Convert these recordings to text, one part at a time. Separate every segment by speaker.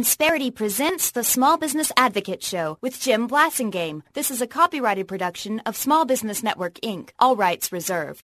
Speaker 1: Insperity presents the Small Business Advocate Show with Jim Blasingame. This is a copyrighted production of Small Business Network, Inc. All rights reserved.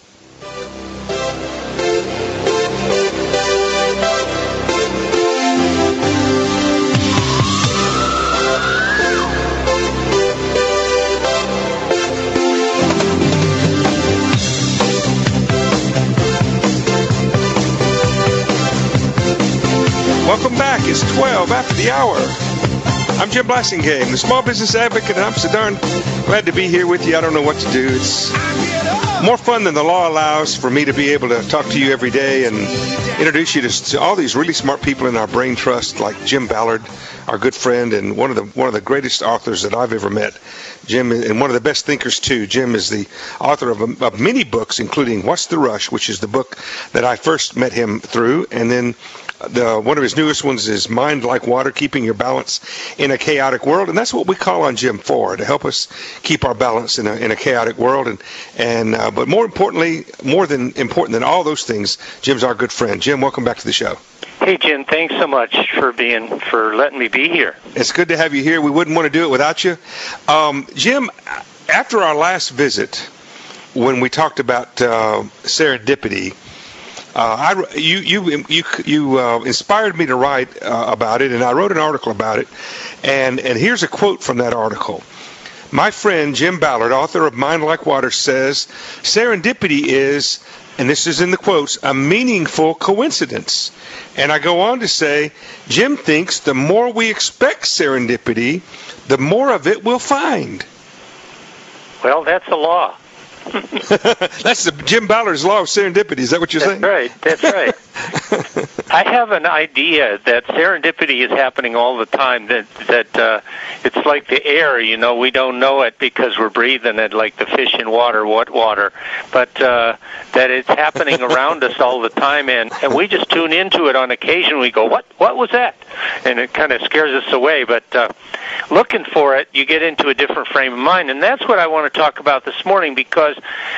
Speaker 2: Welcome back. It's 12 after the hour. I'm Jim Blasingame, the Small Business Advocate, and I'm so darn glad to be here with you. I don't know what to do. It's more fun than the law allows for me to be able to talk to you every day and introduce you to all these really smart people in our brain trust, like Jim Ballard, our good friend, and one of the greatest authors that I've ever met. Jim, and one of the best thinkers too. Jim is the author of many books, including What's the Rush, which is the book that I first met him through, and then one of his newest ones is Mind Like Water, Keeping Your Balance in a Chaotic World. And that's what we call on Jim for, to help us keep our balance in a chaotic world. But more importantly, more than important than all those things, Jim's our good friend. Jim, welcome back to the show.
Speaker 3: Hey, Jim, thanks so much for letting me be here.
Speaker 2: It's good to have you here. We wouldn't want to do it without you. Jim, after our last visit, when we talked about serendipity, you inspired me to write about it, and I wrote an article about it. And here's a quote from that article. My friend Jim Ballard, author of Mind Like Water, says, serendipity is, and this is in the quotes, a meaningful coincidence. And I go on to say, Jim thinks the more we expect serendipity, the more of it we'll find.
Speaker 3: Well, that's a law.
Speaker 2: That's the Jim Ballard's law of serendipity. Is that what you're saying?
Speaker 3: That's right. I have an idea that serendipity is happening all the time, that it's like the air, we don't know it because we're breathing it like the fish in water, what water, but that it's happening around us all the time, and we just tune into it on occasion. We go, what was that? And it kind of scares us away, but looking for it, you get into a different frame of mind, and that's what I want to talk about this morning, because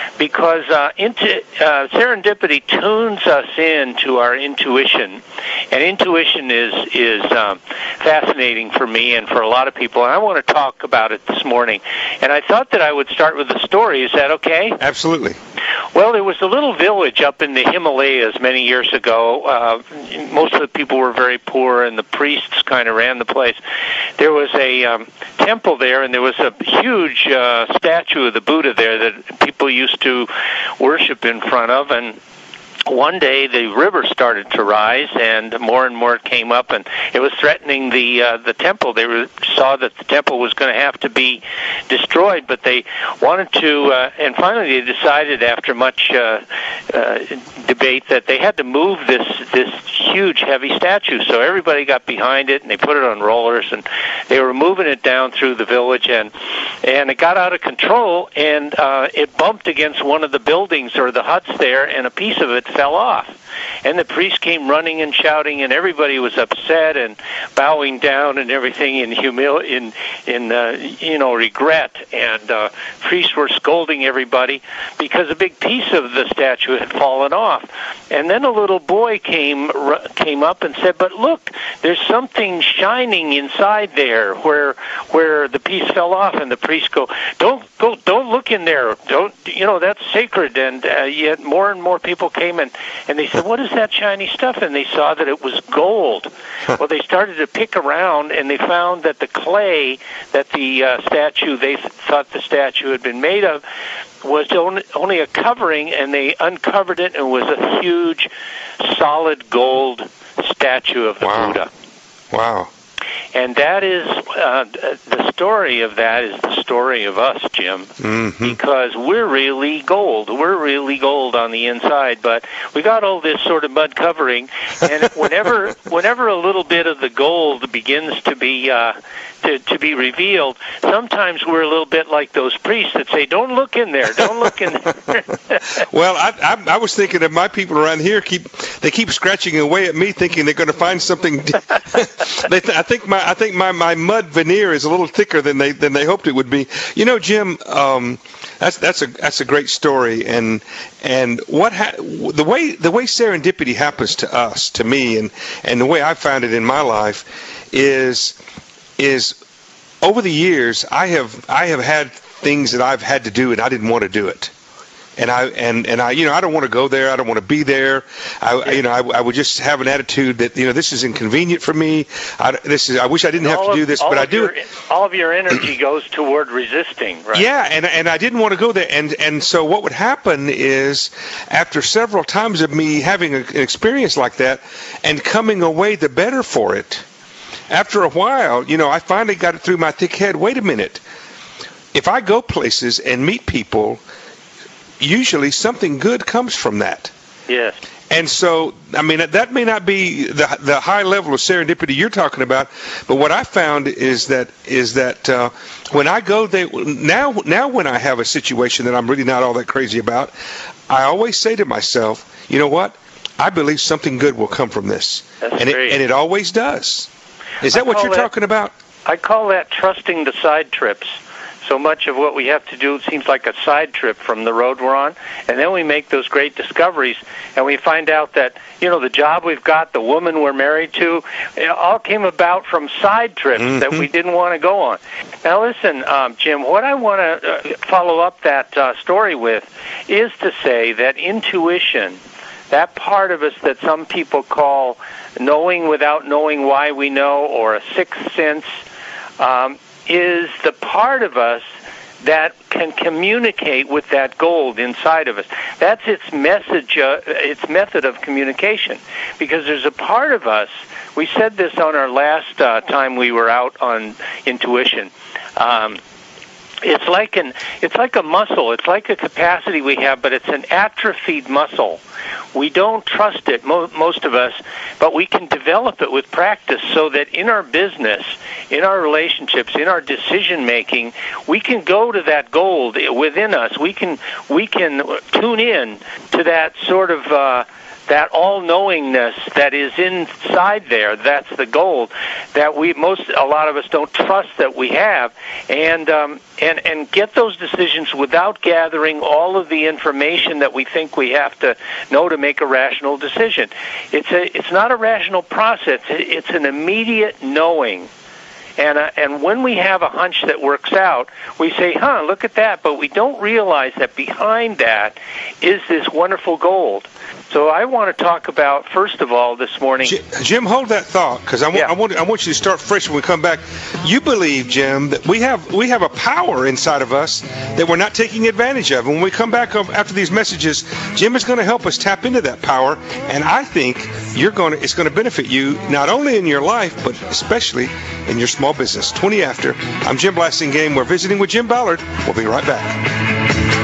Speaker 3: serendipity tunes us into our intuition, and intuition is fascinating for me and for a lot of people, and I want to talk about it this morning. And I thought that I would start with a story. Is that okay?
Speaker 2: Absolutely.
Speaker 3: Well, there was a little village up in the Himalayas many years ago. Most of the people were very poor, and the priests kind of ran the place. There was a temple there, and there was a huge statue of the Buddha there that people used to worship in front of, and one day the river started to rise, and more came up, and it was threatening the temple. They saw that the temple was going to have to be destroyed, but they wanted to, and finally they decided after much debate that they had to move this huge, heavy statue. So everybody got behind it, and they put it on rollers, and they were moving it down through the village, and it got out of control, and it bumped against one of the buildings or the huts there, and a piece of it fell off. And the priest came running and shouting, and everybody was upset and bowing down and everything in regret. And priests were scolding everybody because a big piece of the statue had fallen off. And then a little boy came up and said, "But look, there's something shining inside there where the piece fell off." And the priest don't look in there. That's sacred. And yet more and more people came and they said, "What is that shiny stuff?" And they saw that it was gold. Well, they started to pick around, and they found that the clay that the they thought the statue had been made of, was only a covering, and they uncovered it, and it was a huge, solid gold statue of the Buddha.
Speaker 2: Wow.
Speaker 3: And that is, the story of that is the story of us, Jim, because we're really gold. We're really gold on the inside, but we got all this sort of mud covering, and whenever a little bit of the gold begins to be revealed, sometimes we're a little bit like those priests that say, "Don't look in there, don't look in there."
Speaker 2: Well, I was thinking of my people around here. They keep scratching away at me, thinking they're going to find something. I think my mud veneer is a little thicker than they hoped it would be. You know, Jim, that's a great story, and the way serendipity happens to us, to me, and the way I found it in my life is over the years I have had things that I've had to do and I didn't want to do it. And I I don't want to go there. I don't want to be there. I would just have an attitude that this is inconvenient for me. I wish I didn't have to do this, but I do it.
Speaker 3: All of your energy goes toward resisting, right?
Speaker 2: Yeah, and I didn't want to go there. And so what would happen is, after several times of me having an experience like that and coming away the better for it, after a while, I finally got it through my thick head. Wait a minute. If I go places and meet people, usually something good comes from that.
Speaker 3: Yes.
Speaker 2: And so, I mean, that may not be the high level of serendipity you're talking about, but what I found is that when I go there now when I have a situation that I'm really not all that crazy about, I always say to myself, you know what? I believe something good will come from this.
Speaker 3: That's
Speaker 2: and
Speaker 3: great.
Speaker 2: It always does. Is that what you're talking about?
Speaker 3: I call that trusting the side trips. So much of what we have to do seems like a side trip from the road we're on, and then we make those great discoveries, and we find out that, the job we've got, the woman we're married to, it all came about from side trips that we didn't want to go on. Now listen, Jim, what I want to follow up that story with is to say that intuition, that part of us that some people call knowing without knowing why we know, or a sixth sense, is the part of us that can communicate with that gold inside of us. That's its message, its method of communication. Because there's a part of us, we said this on our last time we were out on intuition, it's like a muscle. It's like a capacity we have, but it's an atrophied muscle. We don't trust it, most of us, but we can develop it with practice so that in our business, in our relationships, in our decision making, we can go to that gold within us. We can tune in to that sort of that all-knowingness that is inside there. That's the gold that a lot of us don't trust that we have, and get those decisions without gathering all of the information that we think we have to know to make a rational decision. It's not a rational process. It's an immediate knowing. And when we have a hunch that works out, we say, look at that, but we don't realize that behind that is this wonderful gold. So I want to talk about, first of all, this morning...
Speaker 2: Jim, hold that thought, because I want you to start fresh when we come back. You believe, Jim, that we have a power inside of us that we're not taking advantage of. And when we come back after these messages, Jim is going to help us tap into that power, and I think it's going to benefit you not only in your life, but especially in your small business. 20 after. I'm Jim Blasingame. We're visiting with Jim Ballard. We'll be right back.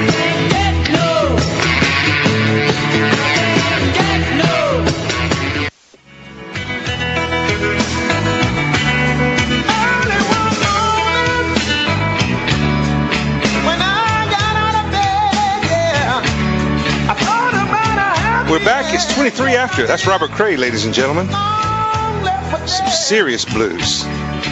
Speaker 2: We're back. It's 23 after. That's Robert Cray, ladies and gentlemen. Some serious blues.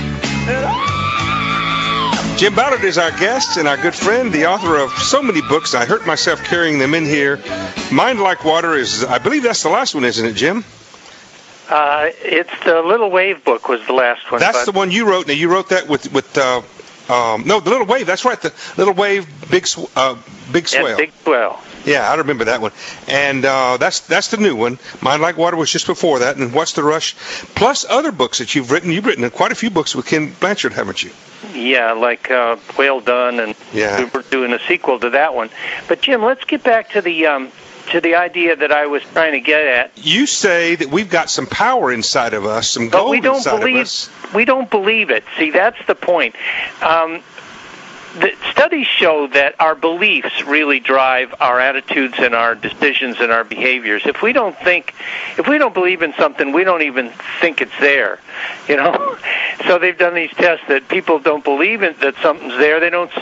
Speaker 2: Jim Ballard is our guest and our good friend, the author of so many books. I hurt myself carrying them in here. Mind Like Water is, I believe that's the last one, isn't it, Jim?
Speaker 3: It's the Little Wave book was the last one.
Speaker 2: That's the one you wrote. Now, you wrote that with the Little Wave. That's right, the Little Wave, Big Swell.
Speaker 3: Yeah, Big Swell.
Speaker 2: Yeah, I remember that one. And that's the new one. Mind Like Water was just before that, and What's the Rush? Plus other books that you've written. You've written quite a few books with Ken Blanchard, haven't you?
Speaker 3: Yeah, like Well Done, and we were doing a sequel to that one. But, Jim, let's get back to the idea that I was trying to get at.
Speaker 2: You say that we've got some power inside of us, some gold inside of us.
Speaker 3: We don't believe it. See, that's the point. The studies show that our beliefs really drive our attitudes and our decisions and our behaviors. If we don't believe in something, we don't even think it's there, So they've done these tests that people don't believe that something's there, they don't see it.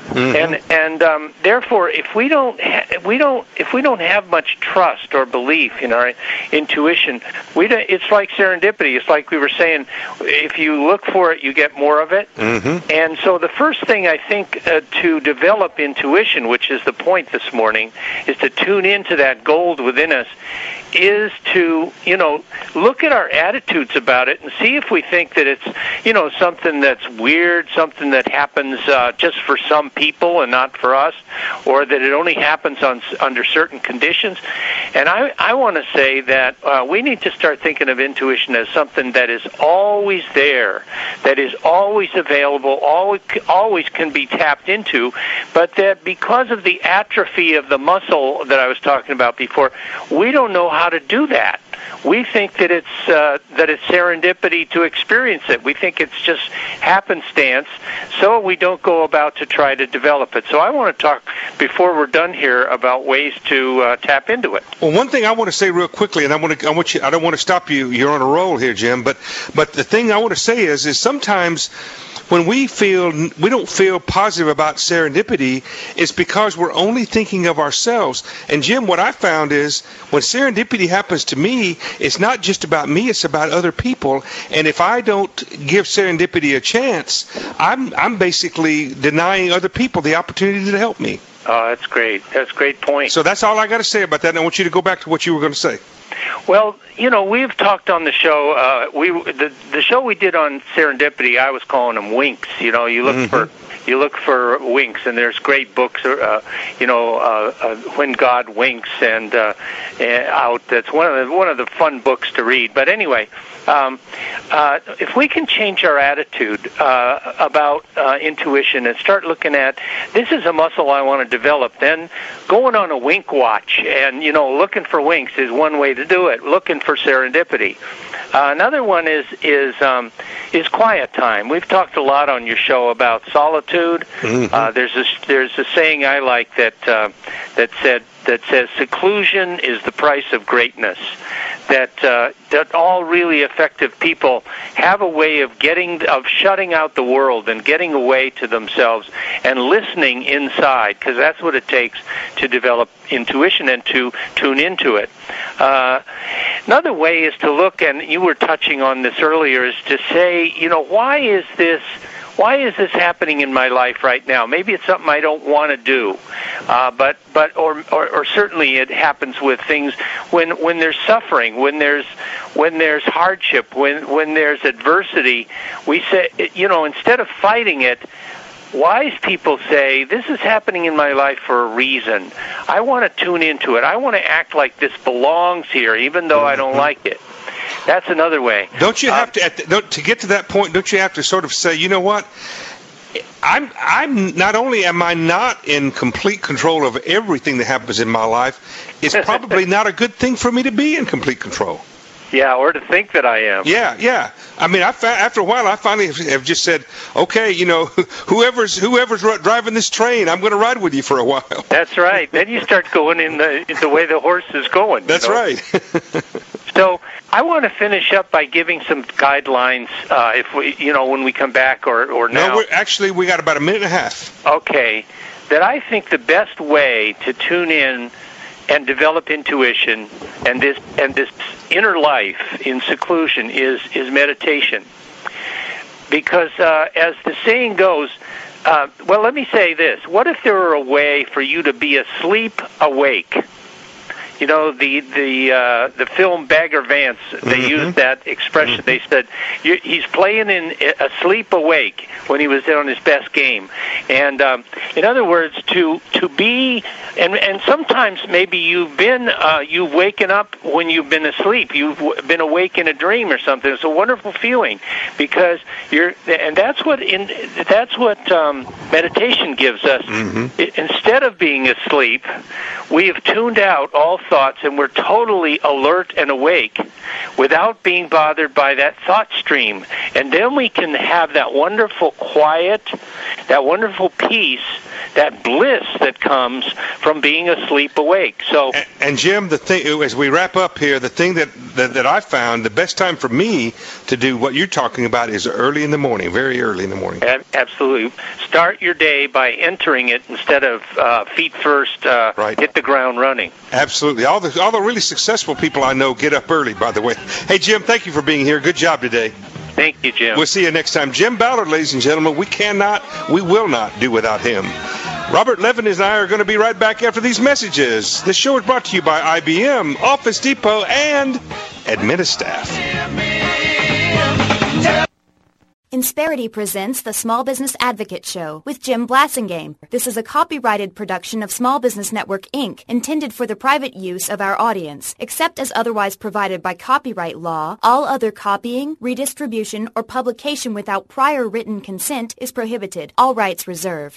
Speaker 3: And therefore, if we don't have much trust or belief in our intuition, it's like serendipity. It's like we were saying, if you look for it, you get more of it.
Speaker 2: Mm-hmm.
Speaker 3: And so the first thing I think to develop intuition, which is the point this morning, is to tune into that gold within us, is to, look at our attitudes about it and see if we think that it's, something that's weird, something that happens just for some people and not for us, or that it only happens under certain conditions. And I want to say that we need to start thinking of intuition as something that is always there, that is always available, always can be tapped into, but that because of the atrophy of the muscle that I was talking about before, we don't know how to do that. We think that it's serendipity to experience it. We think it's just happenstance, so we don't go about to try to develop it. So I want to talk, before we're done here, about ways to tap into it.
Speaker 2: Well, one thing I want to say real quickly, and I don't want to stop you. You're on a roll here, Jim. But the thing I want to say is sometimes when we don't feel positive about serendipity, it's because we're only thinking of ourselves. And Jim, what I found is when serendipity happens to me, it's not just about me, it's about other people. And if I don't give serendipity a chance, I'm basically denying other people the opportunity to help me.
Speaker 3: Oh, that's great. That's a great point.
Speaker 2: So that's all I got to say about that, and I want you to go back to what you were going to say.
Speaker 3: Well, we've talked on the show. The show we did on serendipity, I was calling them winks. You look for winks, and there's great books. When God Winks, and out. That's one of the fun books to read. But anyway, if we can change our attitude about intuition and start looking at, this is a muscle I want to develop, then going on a wink watch and, looking for winks is one way to do it, looking for serendipity. Another one is quiet time. We've talked a lot on your show about solitude. Mm-hmm. There's a saying I like that says seclusion is the price of greatness. That all really effective people have a way of shutting out the world and getting away to themselves and listening inside, because that's what it takes to develop intuition and to tune into it. Another way is to look, and you were touching on this earlier, is to say, why is this happening in my life right now? Maybe it's something I don't want to do, or certainly it happens with things when there's suffering, when there's hardship, when there's adversity. We say, instead of fighting it, wise people say, this is happening in my life for a reason. I want to tune into it. I want to act like this belongs here, even though I don't like it. That's another way.
Speaker 2: Don't you have to get to that point? Don't you have to sort of say, you know what? I'm not only am I not in complete control of everything that happens in my life, it's probably not a good thing for me to be in complete control.
Speaker 3: Yeah, or to think that I am.
Speaker 2: Yeah. I mean, after a while, I finally have just said, okay, whoever's driving this train, I'm going to ride with you for a while.
Speaker 3: That's right. Then you start going in the way the horse is going.
Speaker 2: That's right.
Speaker 3: So I want to finish up by giving some guidelines, if we, when we come back or now.
Speaker 2: No, we got about a minute and a half.
Speaker 3: Okay, that I think the best way to tune in and develop intuition and this inner life in seclusion is meditation. Because as the saying goes, let me say this: what if there were a way for you to be asleep awake? The film Bagger Vance, they used that expression. They said he's playing in asleep awake when he was on his best game. And in other words, to be, and sometimes maybe you've waken up when you've been asleep. You've been awake in a dream or something. It's a wonderful feeling because that's what meditation gives us. Mm-hmm. Instead of being asleep, we have tuned out all thoughts, and we're totally alert and awake without being bothered by that thought stream. And then we can have that wonderful quiet, that wonderful peace, that bliss that comes from being asleep awake. So,
Speaker 2: and Jim, the thing, as we wrap up here, the thing that I found, the best time for me to do what you're talking about is early in the morning, very early in the morning.
Speaker 3: Absolutely. Start your day by entering it instead of feet first,
Speaker 2: right.
Speaker 3: Hit the ground running.
Speaker 2: Absolutely. All the really successful people I know get up early, by the way. Hey, Jim, thank you for being here. Good job today.
Speaker 3: Thank you, Jim.
Speaker 2: We'll see you next time. Jim Ballard, ladies and gentlemen, we will not do without him. Robert Levin and I are going to be right back after these messages. This show is brought to you by IBM, Office Depot, and Administaff.
Speaker 1: Insperity presents the Small Business Advocate Show with Jim Blasingame. This is a copyrighted production of Small Business Network, Inc., intended for the private use of our audience. Except as otherwise provided by copyright law, all other copying, redistribution, or publication without prior written consent is prohibited. All rights reserved.